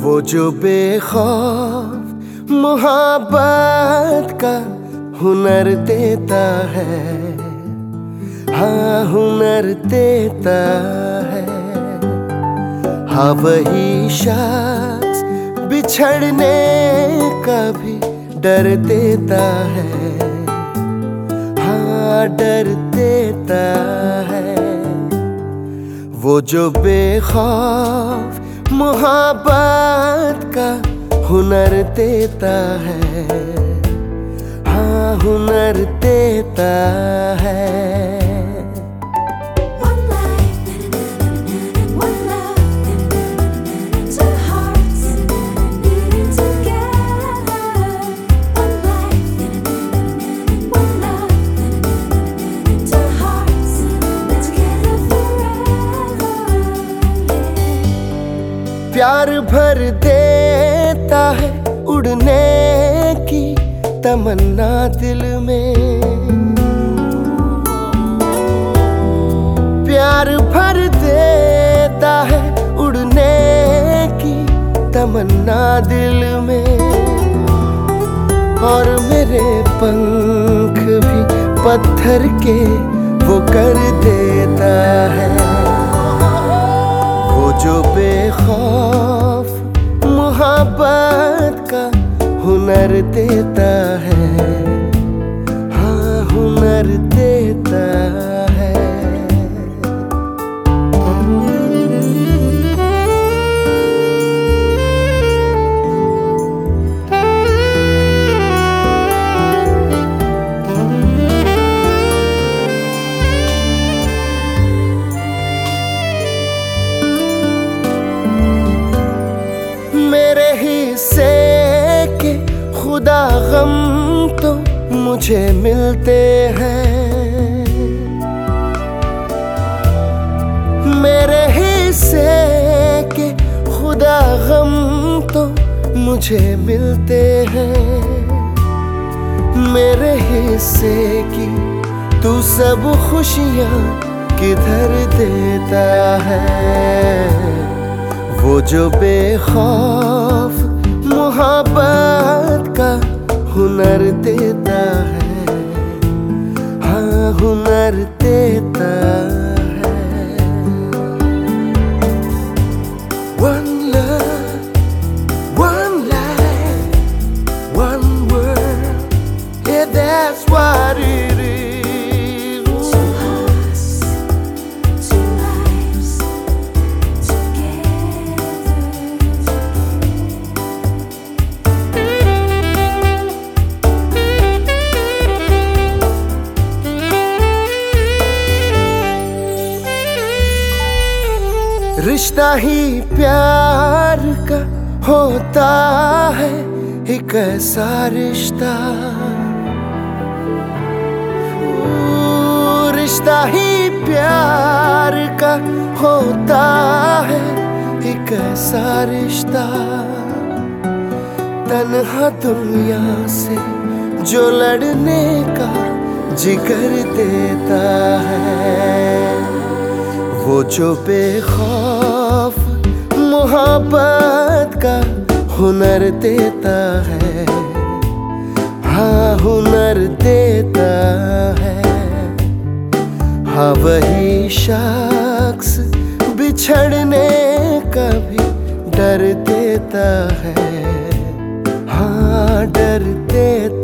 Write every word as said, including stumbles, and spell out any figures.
वो जो बेखौफ मोहब्बत का हुनर देता है, हाँ हुनर देता है। हाँ वही शख्स बिछड़ने का भी डर देता है, हाँ डर देता है। वो जो बेखौफ मोहब्बत का हुनर देता है, हाँ हुनर देता है। प्यार भर देता है उड़ने की तमन्ना दिल में, प्यार भर देता है उड़ने की तमन्ना दिल में। और मेरे पंख भी पत्थर के वो कर देता है। वो जो बेखौफ मोहब्बत का हुनर देता है, हाँ हुनर देता है। से के खुदा गम तो मुझे मिलते हैं, मेरे हिस्से के खुदा गम तो मुझे मिलते हैं। मेरे हिस्से की तू सब खुशियाँ किधर देता है। वो जो बेखौफ मोहब्बत का हुनर देता है, हाँ हुनर देता है। One love, one life, one world, yeah that's what it is. Two hearts, two lives, together. रिश्ता ही प्यार का होता है, एक ऐसा रिश्ता, रिश्ता ही प्यार का होता है, एक ऐसा रिश्ता। तन्हा दुनिया से जो लड़ने का जिगर देता है। वो जो बेखौफ मोहब्बत का हुनर देता है, हाँ हुनर देता है। हाँ वही शख्स बिछड़ने का भी डर देता है, हाँ डर देता